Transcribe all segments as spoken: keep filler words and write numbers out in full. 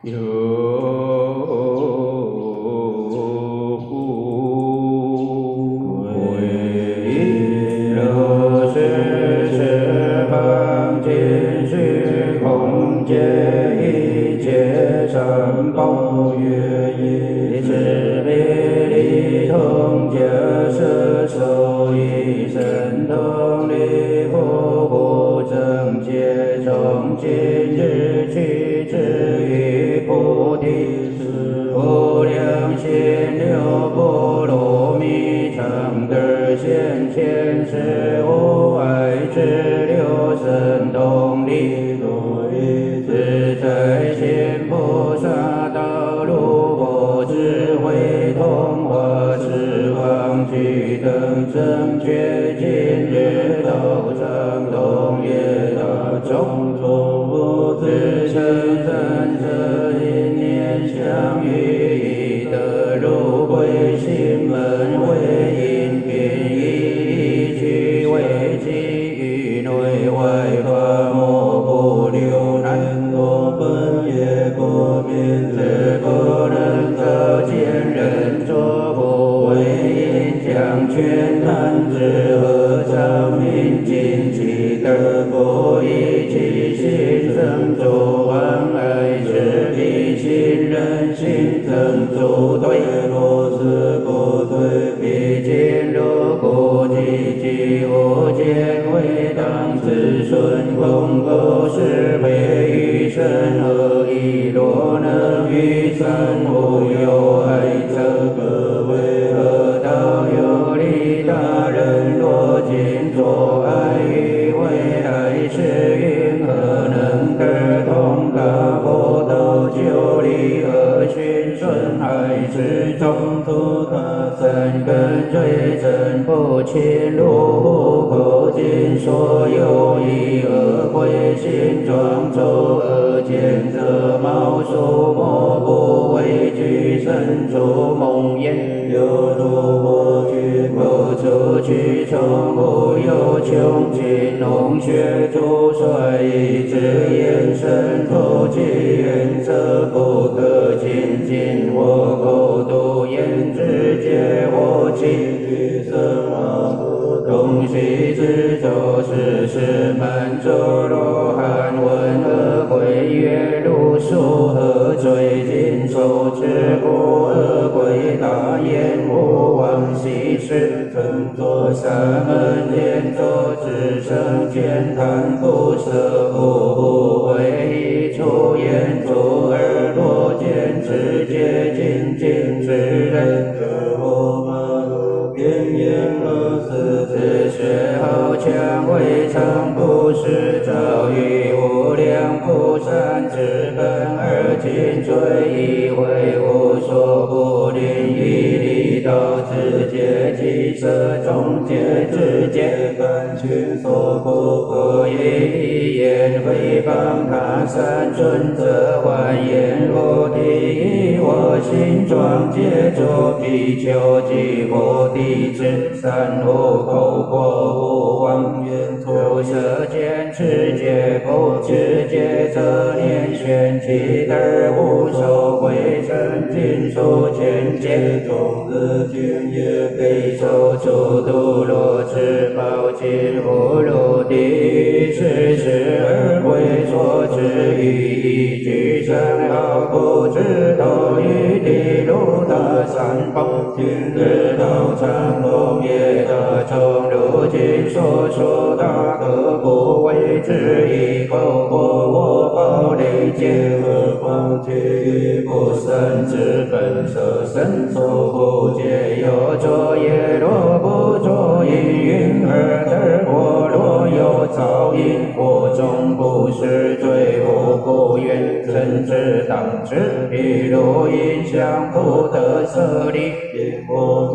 知彼如影响不得舍离，因我名色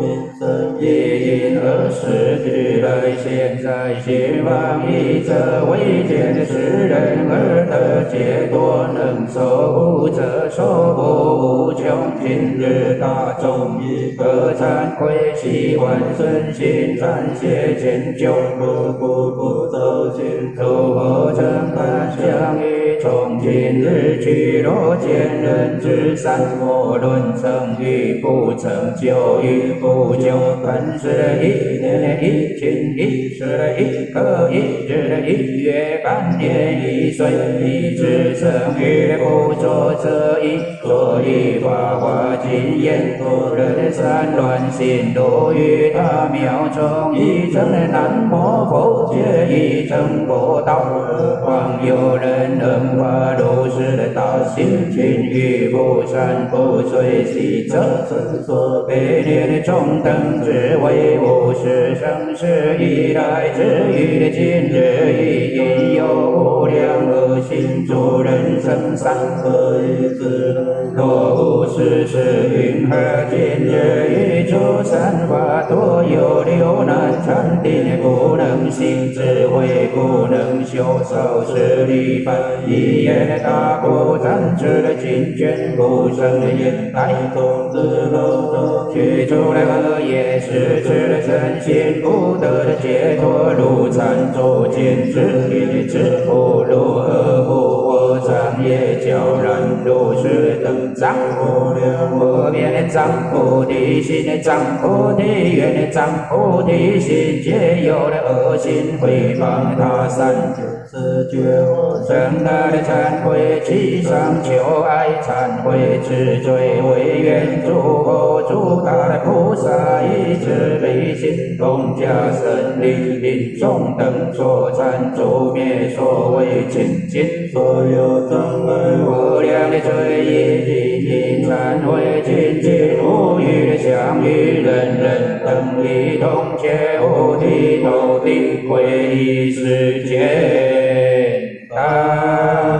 生也因而世俱来，现在希望以这为见世人而得解脱，能受无者受不无穷尽日大众一个忏悔，希万顺心暂谢迁就，不不不走心，诸佛正法相与从今日起，若见人之善莫论成与不成就与不就，凡事一念一心一时一刻一日一月半年一岁一至生于不作则一，所以法华经言多人散乱心多于他妙中，一正南无佛界一正佛道，况有人能发如是大心情于不善不随喜者，所悲念中等之为无始生世以来至于今日，亦因有无量恶行诸人生三恶一子，若无始是云何今日于诸善法多有流难禅定，不能行智慧，不能修少时力凡一言大不赞知的经卷，不生言台种子漏斗，去除了恶业，是知身心不得的解脱，如禅坐见之一之不如何不我长夜悄然如是等藏无量无边藏菩提心，藏菩提愿，藏菩提心，皆有了恶心诽谤他三就是觉我生大的忏悔，其上求爱忏悔，知罪为愿，诸佛诸大的菩萨以慈悲心，同加神力令众等所忏，诸灭所谓清净所有障碍无量的罪业，因忏悔清净无余的相与人人等一同觉五体投地皈依世间大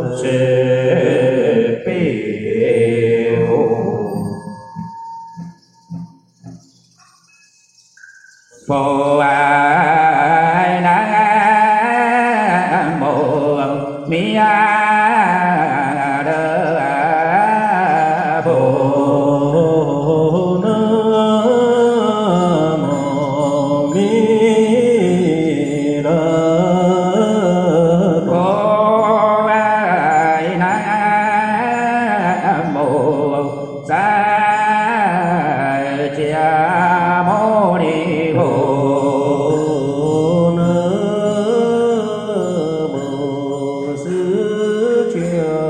慈悲佛爱南无弥阿德佛，南无弥勒佛爱南无萨迦牟尼佛，南无释迦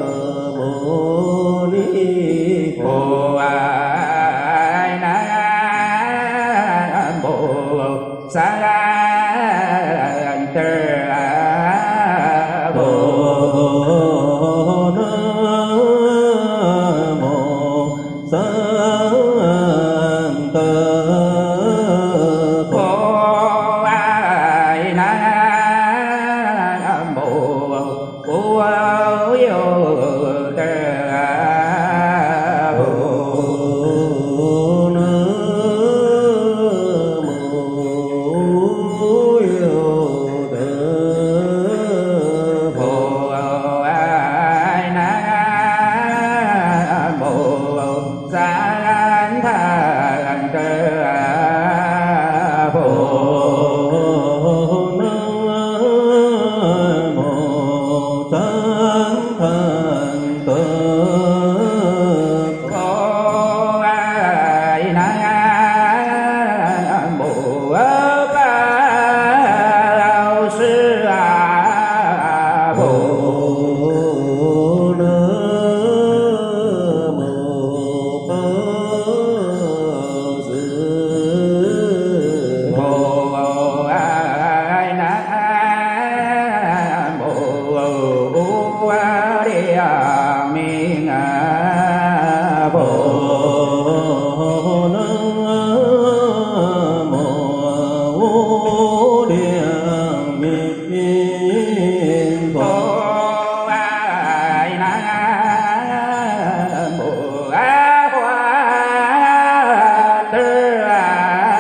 牟尼佛爱南无萨德佛，南无萨德佛爱南无无有德佛，南无无有德佛爱南无赞叹德佛，南无赞叹德佛爱南无阿巴老师啊佛，南无法师佛爱南无无量明啊佛，南无无量明佛爱南无阿华德啊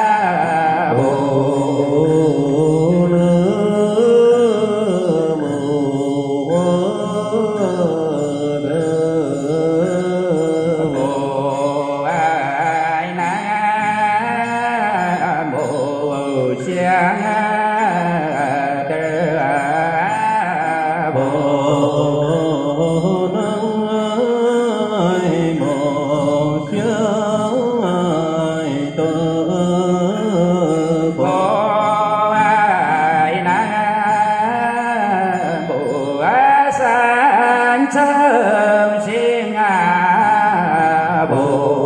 成心啊，不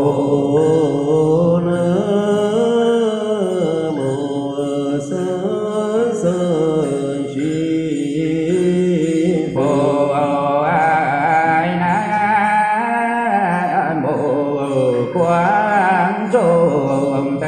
能么生生心，不爱南无观众的。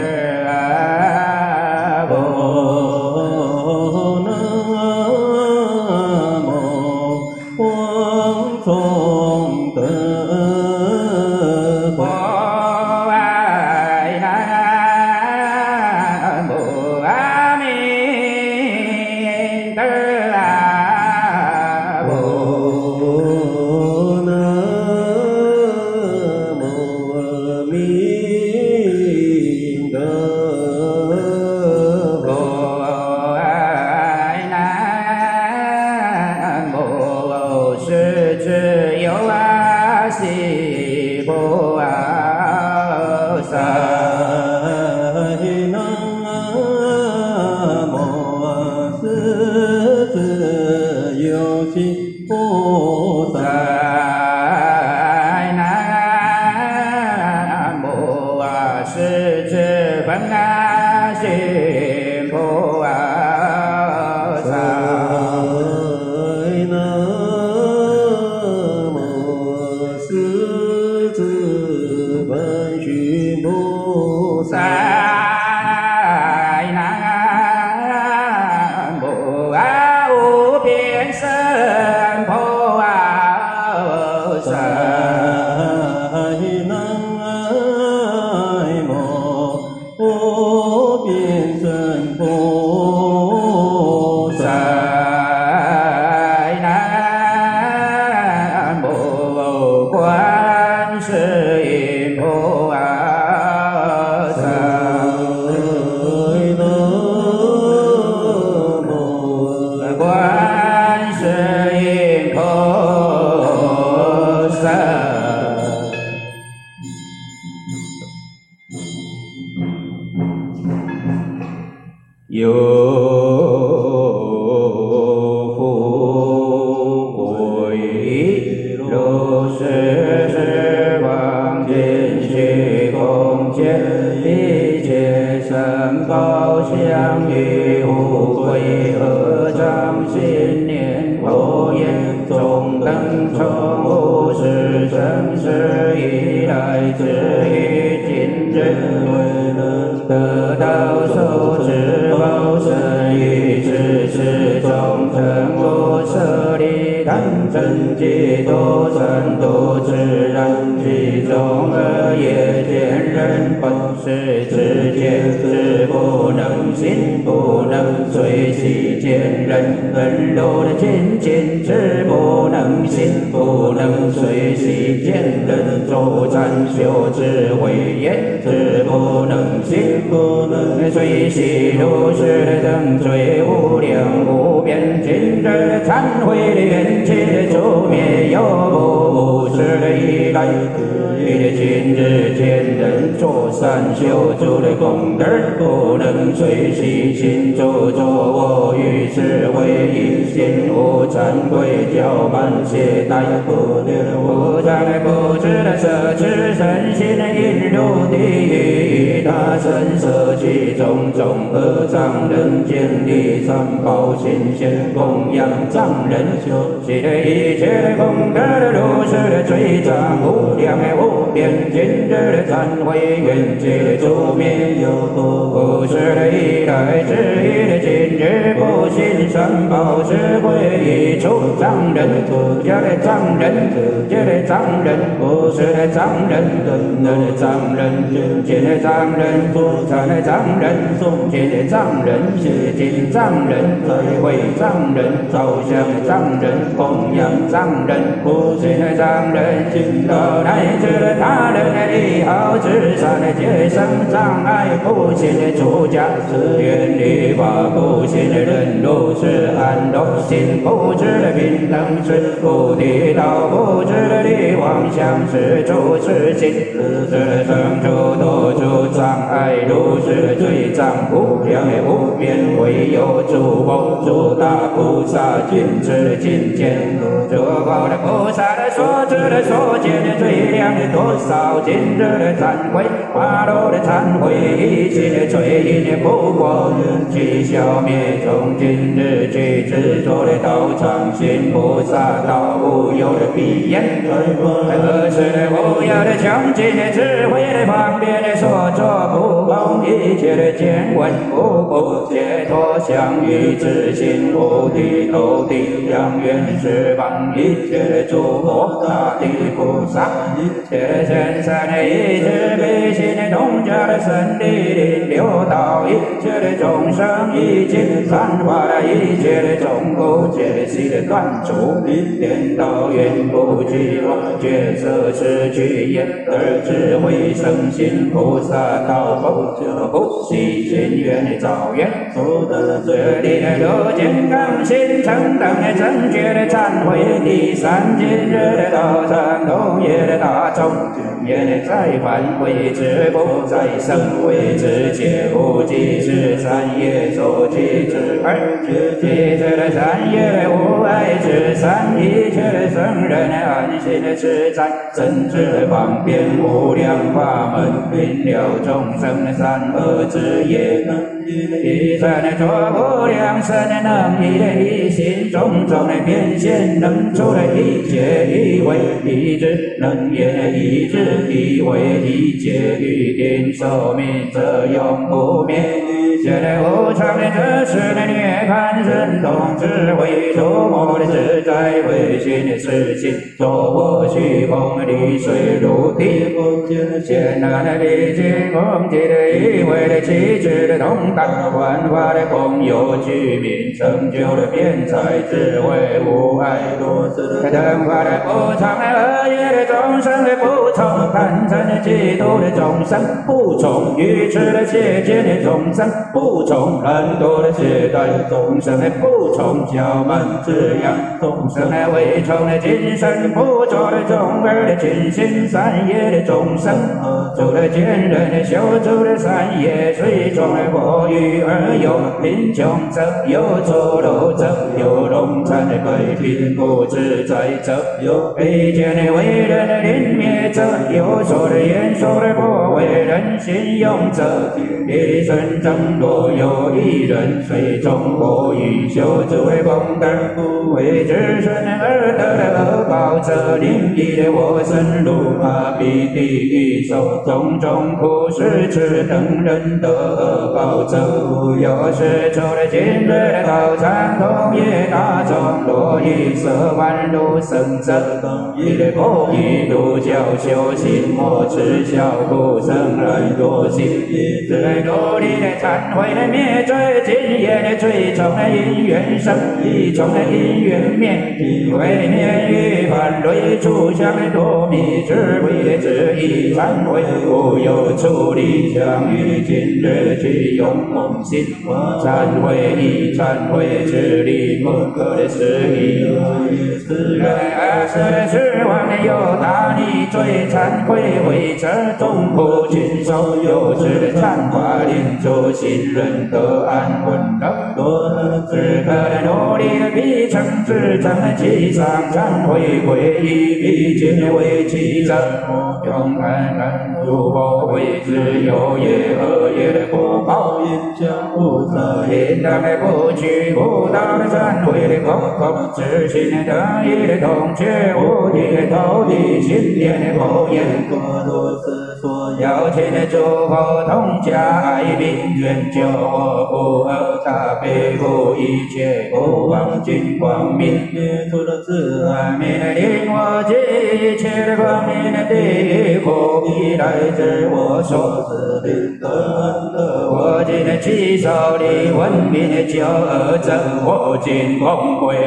相是诸世情，是生诸多诸障碍，如是罪障无量无边，唯有诸佛诸大菩萨尽知尽见，诸佛的菩萨的所知的所见的罪量的多少，今日的忏悔，法罗的忏悔，一切的罪因的不过，去消灭从今日去执着的道场，行菩萨道无有的必言，何时的无有的穷尽的智慧的方便的所作不空，一切的见闻无不解脱相与自心无地斗地扬愿十方一切的诸佛大地菩萨，一切的神圣的一切悲心的宗教的神力流道，一切的众生一切散发的一切的众苦解析的断除，一点道缘不惧妄觉色失去眼而智慧生心菩萨道佛就不惜心愿的造愿，福德这里的如金刚心成等的正觉的忏悔，第三今日的道场东野的大众，也的再返回之不再生为之解无即是三业所记之二，即是的三业无碍之三，一切的圣人安心的自在，真知方便无量法门，明了众生的善恶之业，一生的作无量身能以的一心种种的变现，能出的一切一为一智，能言一智一为一解，预定寿命则永不灭，现在无常的这世的涅槃神通智慧，触摸的自在唯心的事情，作我虚空的离水如地不见，现难的历经空寂的一位的气质的动荡，万法的共有居民，成就的辩才智慧无碍多智，等法的不常的恶业的众生的不从，贪嗔的嫉妒的众生不从，愚痴的邪见的众生不从，懒惰的懈怠众生的不从，骄慢自扬众生的伪充的精神不着的众儿的尽心善业的众生，做了见人的修出的善业，随从的佛语而有贫穷者，有错漏者，有龙残的鬼贫不自在者，有卑贱的为人的临灭者，有说的言说的不为人信用者，一生争夺有一人随从佛语修智慧功德，不为自身而得的恶报者，另一的我身如麻痹地狱受种种苦事痴等人得恶报者，有是出了今日的道场东野大众，落于色万如生者，一的佛语如教修行，莫持小苦生来多心，一直来努力的忏悔的灭罪，今夜的最终的因缘生，一种的因缘灭，因为灭于凡类出相的多迷智慧的旨意，忏悔无有处理，相于今日去用梦心，忏悔一忏悔智力不可的事意，自然而是的失望的有大逆罪，忏悔为这众苦尽受，有志的忏法令诸行人得安稳乐，多只可的努力的必成至诚的其上，忏悔皈依必尽为其正，永安安如佛为之有业恶业的不报，因将不责应当的不屈不当的忏悔的空空，知心的得意的痛觉无敌的头地心念的佛言，多如是所要请的诸佛同家爱并愿救我不恶他背负一切不忘尽光明，灭除了自安灭的令我一切的光明的地狱苦，以来自我所知的得恩得我今的起手的文明的救恶者，我今光归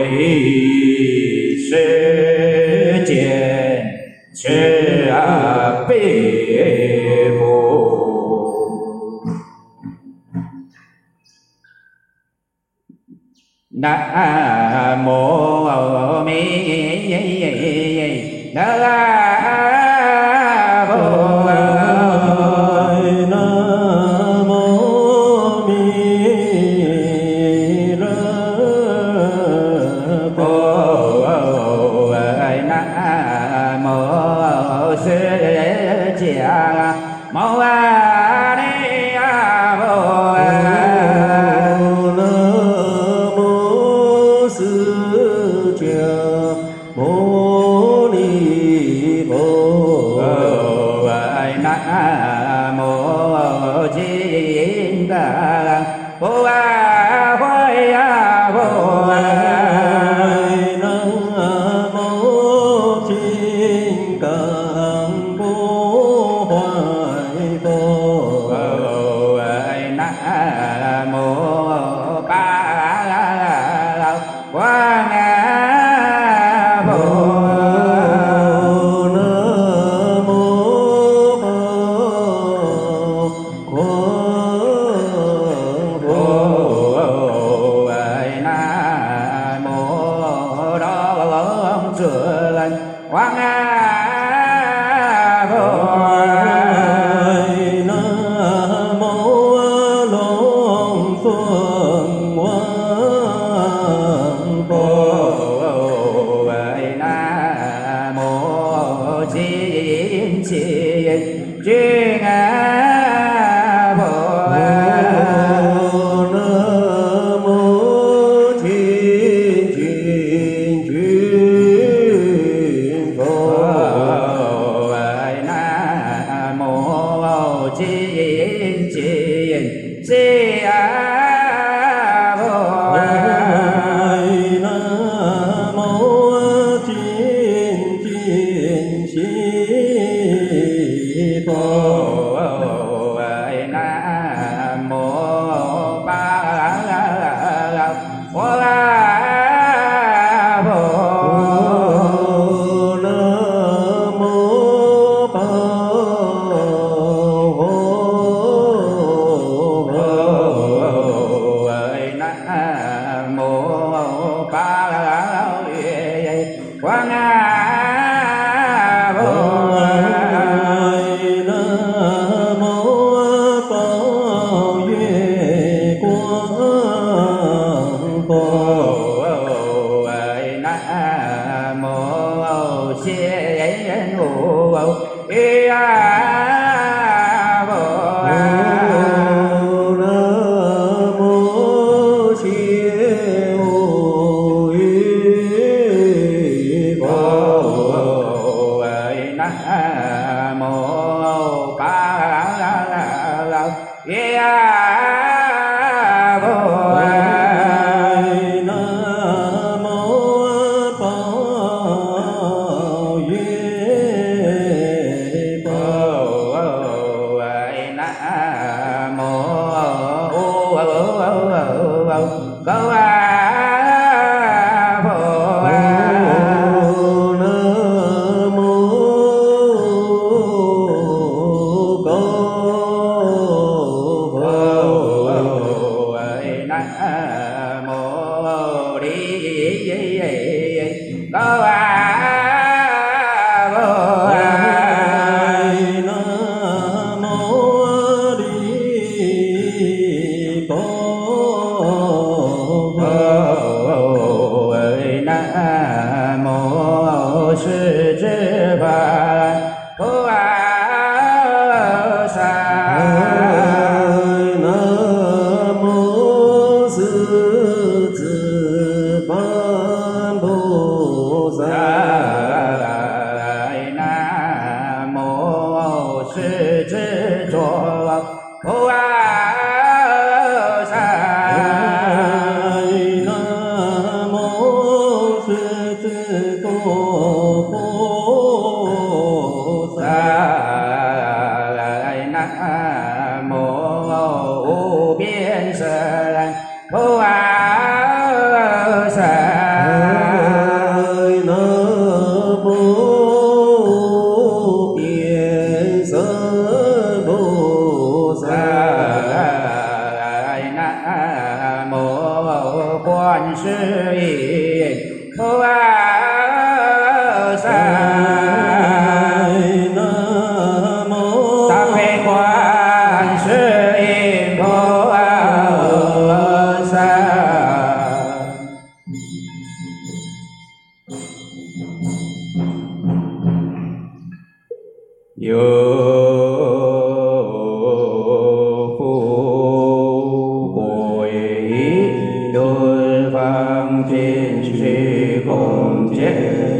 世间慈悲佛。南无弥南 sư cha mô a di đà phật. Nam mô sư cha mô ni phật. Nam mô Di Đà Phật. A Huệ A Phật. Nam mô Thiên Cang Bố Hoài Phật. Nam mô Ba Quang Phật. 有福慧轮方尽虚空间，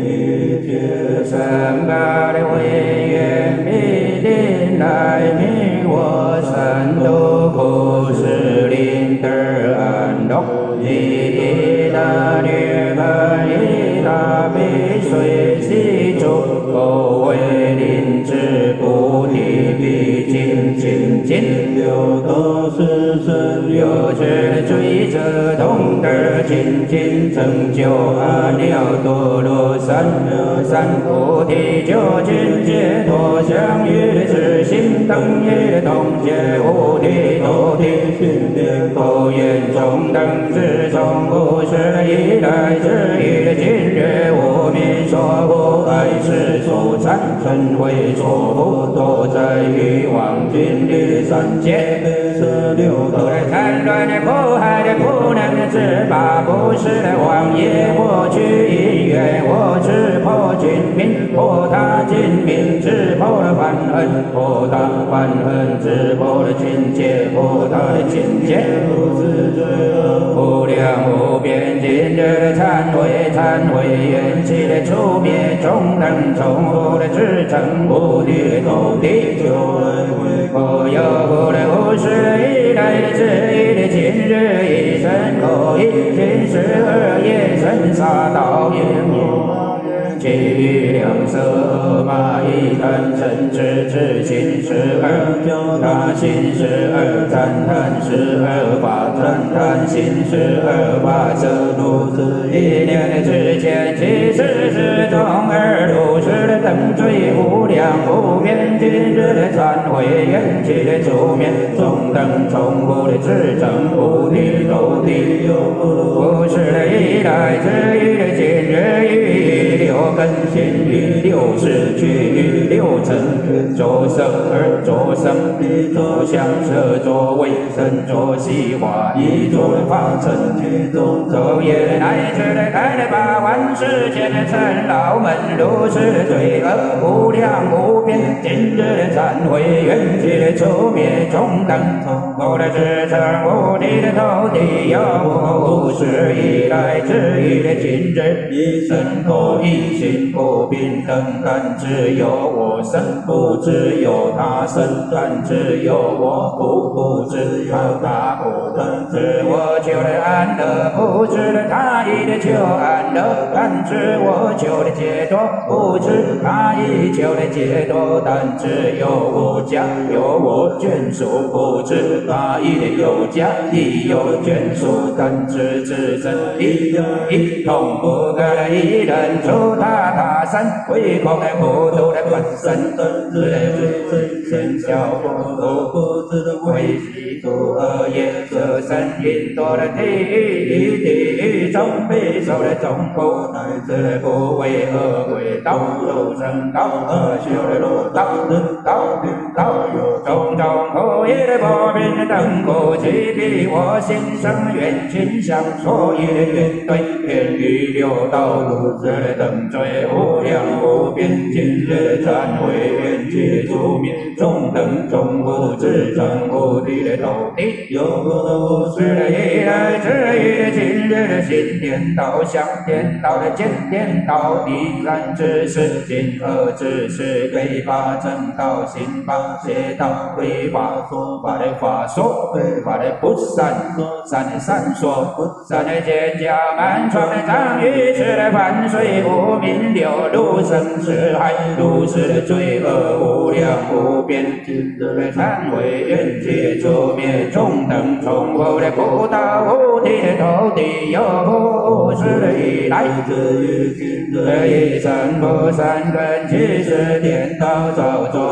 三八的慧愿必定来明我三毒苦是灵得安乐，一大涅槃一大悲随喜主，不为灵智不地必尽尽尽，有道是真有智追者同得尽尽成就阿耨多罗三藐三菩提究竟解脱相于自心等也同解无地多地训练口言中等之中不是以来之以今日无名所不爱世俗产生为所不多在于往今日三界十六道的贪乱的苦害的不能自拔不是的妄业过去因缘我知破尽命破他尽命知破了烦恨破他烦恨知破了境界破他的境界不是罪恶无量无边尽的忏悔忏悔缘起的除灭中等重复的至诚无地的土地就来回可有不的无始以来之一的今日一生可以今世二业生杀道业其余两色马一贪嗔痴痴心十二教他心十二赞叹十二法赞叹心十二法色如是一念的之间其实是中二如是的等罪无量无边今日的忏悔缘起的出面中等重复的至诚无地斗地有无是的一来之一的今日一六根心于六识去于六尘着色而着生理着相色着味身着细华一着法尘其中昼夜乃至的开的八万世间的尘劳们如是罪恶无量无边今日的忏悔缘起的出灭中等从后的至诚无地的土地有无始以来之一的今日一生可一心不平等但只有我生不只有他生但只有我不不只有他不但只我求的安乐不知的他意的求安乐但只我求的解脱不知他意求的解脱但只有我家有我眷属不知他意的有家亦有眷属但只自身一一同不可的一人出他他身唯恐的不度的本身真知的最深小不度不知的为其诸恶业舍身引堕的地狱地狱中必受的众苦乃至不为恶鬼道肉身道恶修的路道人道人道有种种苦业的破病的等苦其必我心生缘倾向所以的缘对缘于六道如是的等罪无量无边今日忏悔缘起出灭中等中无至诚无地的土地有过的无始的以来之一的今日的心颠倒相颠倒的见颠倒地然之事今恶之事非法正道行法邪道非法说法的法说非法的不善说善的善说不善的见教满窗的藏于此的凡水无名流入生死海如是的罪恶无量无边今日的忏悔缘起出灭中等重复的苦道无地的土地有不是的以来之于今日一生不善根其实颠倒造作无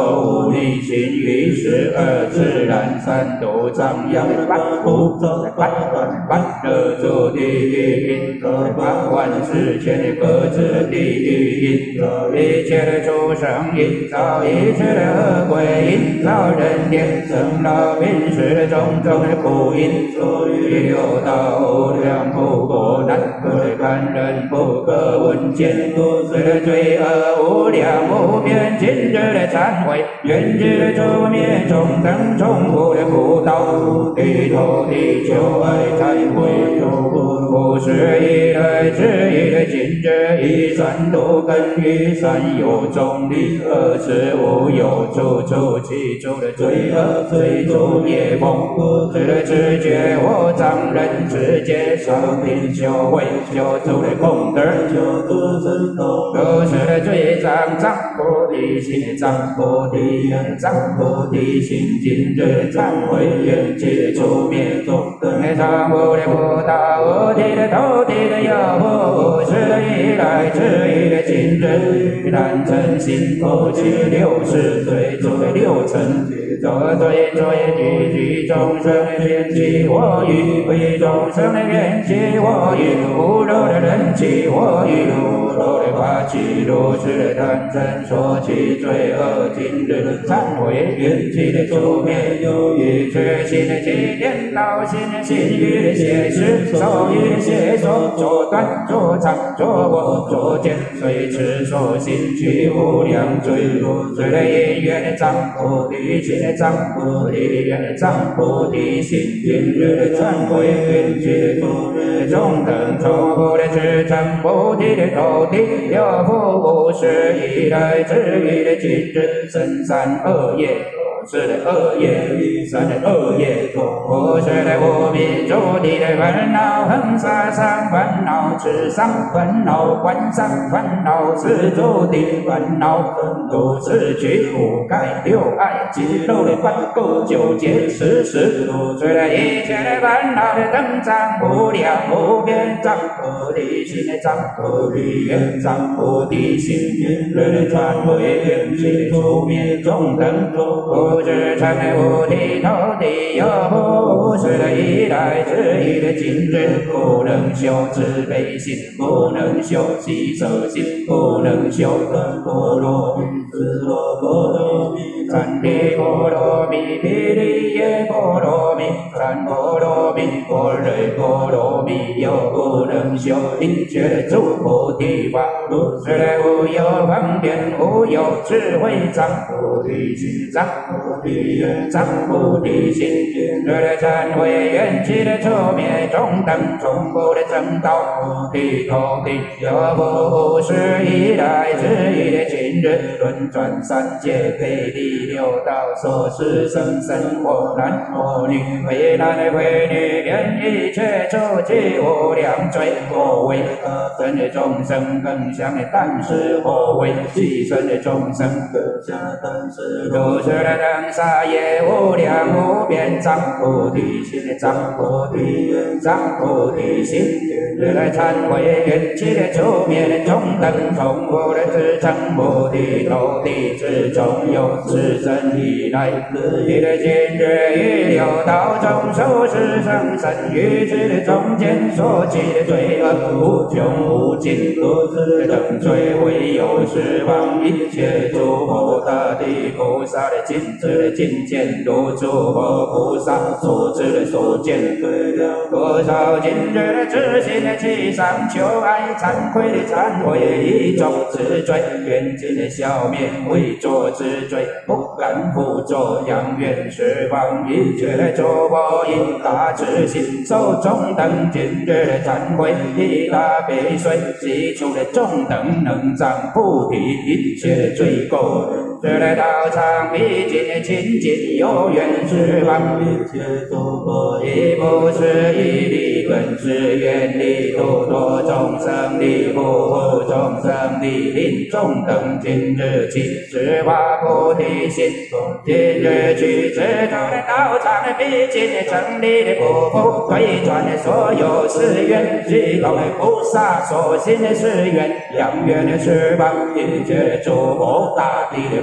菩提心于十二自然三度张扬八部八段八热住地狱因八万四千各自地狱因一切的畜生因造一切的恶鬼因造人天生老病死的种种的苦因所欲六道无量不过难可堪人不可闻见不是的罪恶无量无边今日的忏悔愿日的除灭中等众苦的苦道地头地球爱忏悔不是一来之一的今日一三度根于三有中力二是无有处处其中的罪恶罪诸灭风不知的知觉我藏人世界上品修慧修诸的功德修诸神通都是的罪障障菩提心障菩提愿障菩提心今日忏悔愿解除灭众等的常无的不大无体的头体的有不是的一来之一的今日但真心不去六十岁作为六尘作罪罪具具众生的缘起我欲为众生的缘起我欲无漏的人起我欲无漏的法起如是贪嗔所起罪恶今日忏悔缘起的除灭有欲痴心的起颠倒心的心欲的邪识手欲的邪说作断作长作过作见随持所心去无量罪如是的因缘的障菩提心的障菩提愿的障菩提心今日的忏悔缘起的除灭中等众苦的支撑菩提的头地有福无是以来之于的今日深山恶业是的恶业，三的恶业，不是的无明诸地的烦恼，恒沙上烦恼，智上烦恼，观上烦恼，是诸地烦恼，都是觉五盖六爱，肌肉的烦垢九结十时，不是的一切的烦恼的增长，无量无边障菩提心的障菩提愿障菩提心，今日的忏悔愿起除灭众等众。不知成的无体头地有不是的一来之一的今日不能修慈悲心不能修喜舍心不能修等波罗蜜斯罗波罗蜜三地波罗蜜毗梨耶波罗蜜三波罗蜜般若波罗蜜又不能修一切诸菩提法如是的无有方便无有智慧障菩提心障菩提愿障菩提心今日的忏悔愿起的除灭中等众苦的正道菩提头地有不是以来之一的今日轮转三界配地六道所示生生火男火女为男的为女愿一切诸际无量罪或为恶生的众生更像的但是或为寄生的众生更像但是如是的等沙也无量无边障菩提心的障菩提愿障菩提心今日来忏悔愿起的除灭的中等众苦的自称菩提头地之中有自身以来自己的今日于六道中受是生生于之的中间所起的罪恶无穷无尽如是等罪唯有十方一切诸佛大地菩萨的尽知的尽见如诸佛菩萨所知的所见对量多少今日的知心的七上求爱惭愧的忏悔一种之罪愿尽的消灭为作之罪不敢复作扬愿十方一切的诸佛以大智心受中等今日的忏悔以大悲水洗除的中等能障菩提一切的罪垢这来道场毕竟的清净有缘十方一切诸佛亦不是一力本是愿力度脱众生力护护众生力令众等今日起十发菩提心今日去知道的道场的毕竟的成立的不复推转的所有誓愿系统的菩萨所行的誓愿扬愿的十方一切诸佛大地的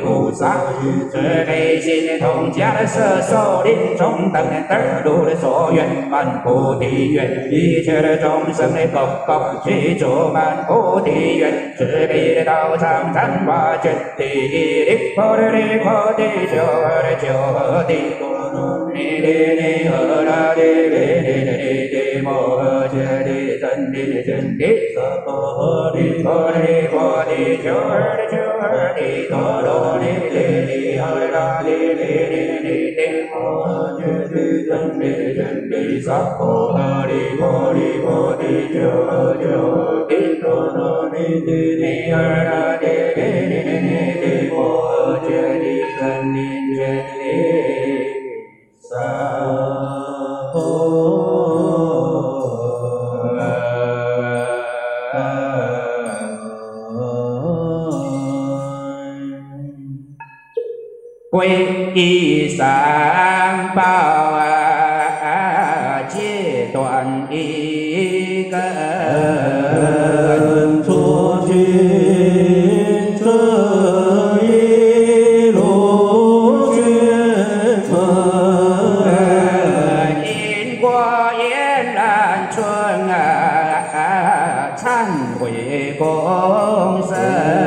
菩萨，慈悲心通家的摄受临终等得度的所愿满菩提愿，一切的众生的各各具足满菩提愿，慈悲的道场禅法卷，第一离婆的离婆的求诃的求诃的，尼的尼诃那的尼的尼的摩诃切的真的真的萨婆的婆的婆的求诃的求诃的多罗尼的尼诃那的尼的尼的摩诃切的真的真的萨婆诃的婆的婆的求诃求诃的多罗尼的尼诃那的尼的尼的摩诃切的真的真的萨婆皈依三宝啊，戒断一根， 出去这一路学门， 因果俨然春啊，忏悔共生。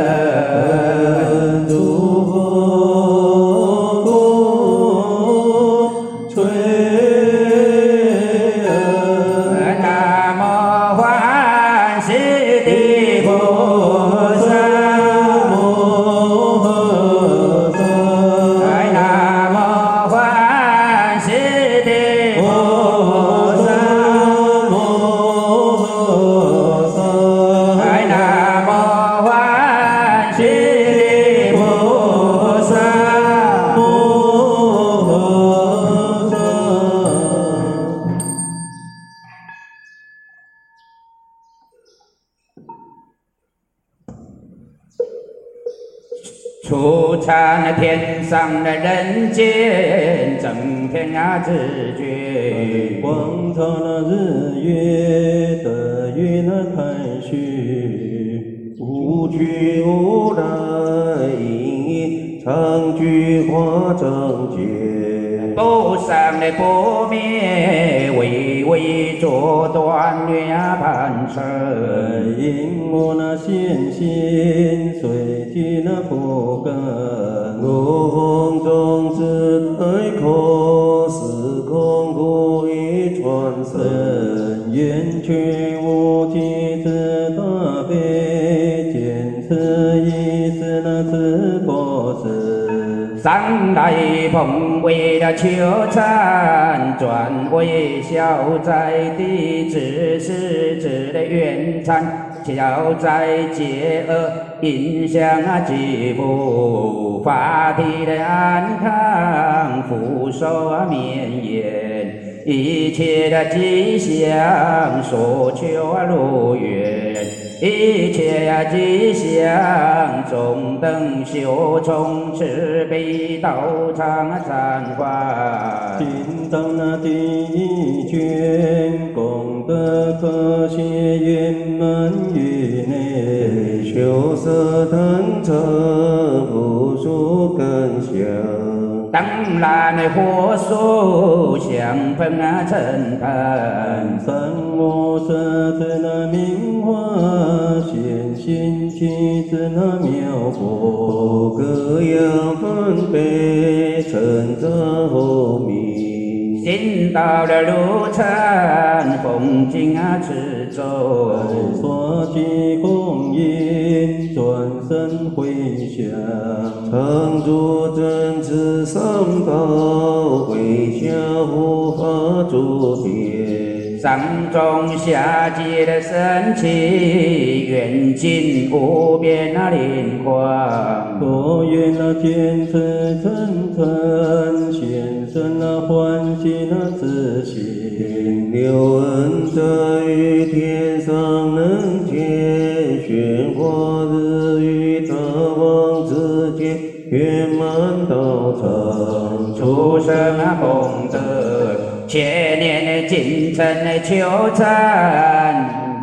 出禅天上的人间，整天啊自觉， 观察那日月的月那太虚，无去无来，隐隐常具化正觉， 不生的不灭，微微作断略盘生， 因我那现心随即那不根，如风中之太空，时空故意传生，圆觉无际之大悲，坚持一世那智波斯， 上来奉为了求禅，转为消灾的知识之的圆禅，消灾解厄，影响啊肌肤，法体的安康，福寿啊绵延，一切的吉祥所求啊如愿，一切啊吉祥中等修从慈悲道场啊禅法， 今当那第一卷功德可写圆满于内，修色坛成无数根香， 当然的火树香喷啊尘坛， 三无色之那名花，显心气之那妙果，各样分别成在后面， 行到了路程，风景啊持咒， 所记供应转身回响，常住真慈三宝，回向护法诸天， 上中下界的神奇，远近无边那灵光， 所愿那坚持层层，现身那欢喜那自信，留恩在于天上人间，玄化日与大王之间，圆满道场， 出生啊功德，千年的进程的求禅，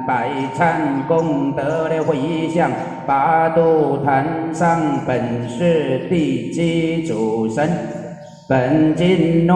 百忏功德的回向，八度坛上本是地基主神，本境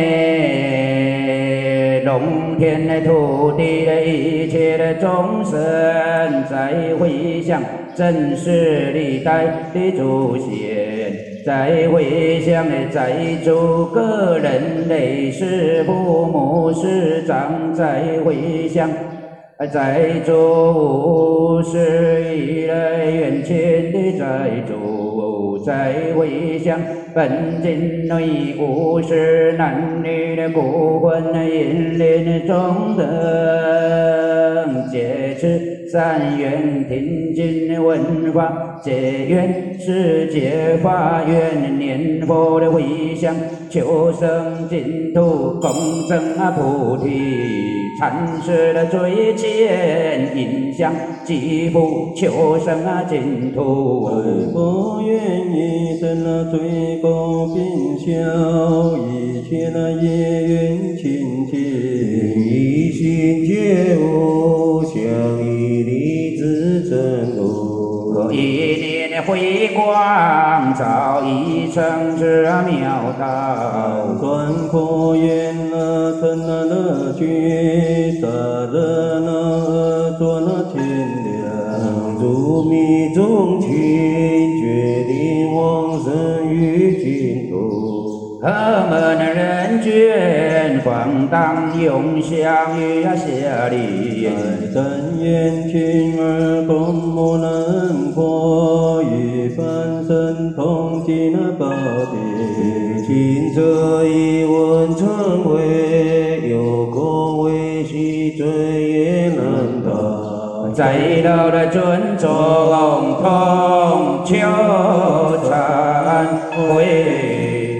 内龙天的土地的一切的众生，在回向正是历代的祖先，在回向的在诸个人类是父母师长，在回向在诸无始以来缘尽的在诸，在回向本境内无始男女的孤魂引领中等，皆持三愿听经闻法，皆愿世界法愿念佛的回向，求生净土共生菩提，禅师的追见影响积福求生净土。 佛愿一生罪过并消，一切业缘清净，一心觉悟，相依离自真如。 一念慧光照一生之妙道， 转扩愿那成那乐觉，萨热那作那天良，如迷中群，决定往生于净土。 何门人眷放荡永相于下里， 但愿群儿共沐难破，与凡身同济那宝地，今这一问成为，有空为须罪也难答。 在道的尊重同求忏悔，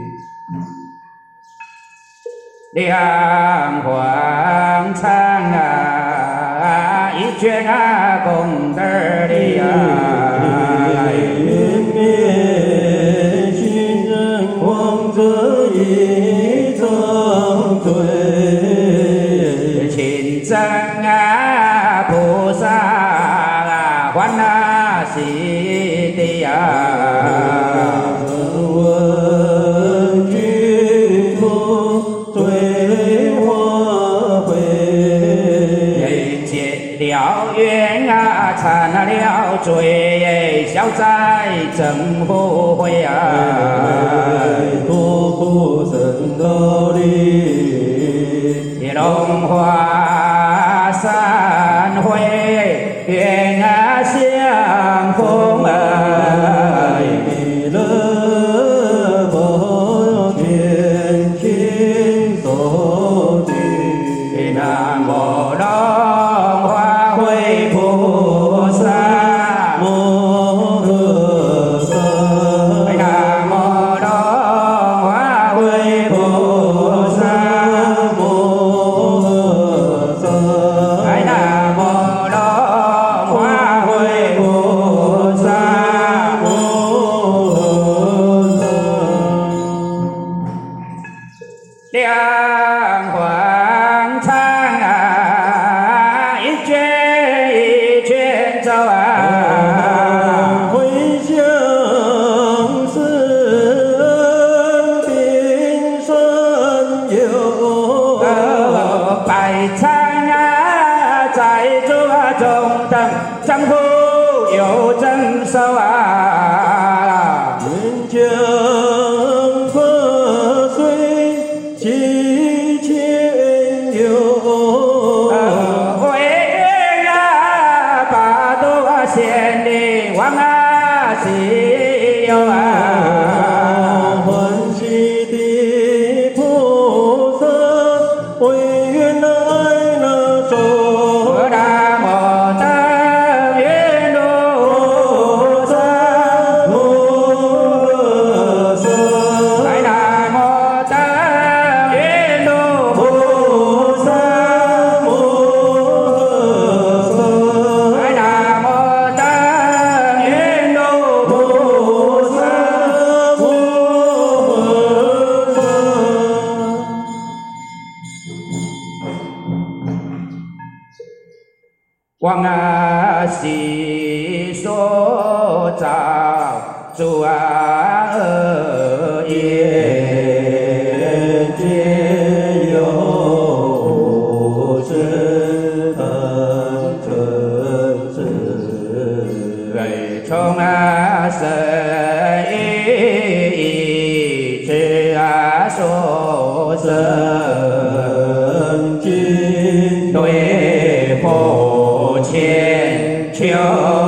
两皇苍啊，一卷啊功德的啊， 面寻人光者一张罪， 亲真啊菩萨啊，欢啊喜的呀。了愿啊，忏了罪，消灾增福慧啊， 多福生道理， 龙华三会，愿啊相逢啊， 弥勒佛天亲所具， 南无龙华会菩萨， 摩诃萨， 南无龙华会菩萨， 摩诃萨， 南无龙华会菩萨， 摩诃萨。 两皇苍啊，一卷一卷走啊， 回向是恩并生有， 百苍啊，在诸中等，丈夫有增寿啊， 愿将法水七千有， 为愿啊，八度啊，显灵王啊，西游啊， 欢喜的菩萨，为愿那爱那咒， 南无等愿光啊悉所照，诸啊恶业皆有是等正知， 为从啊生一一知啊所生， 今对佛前求。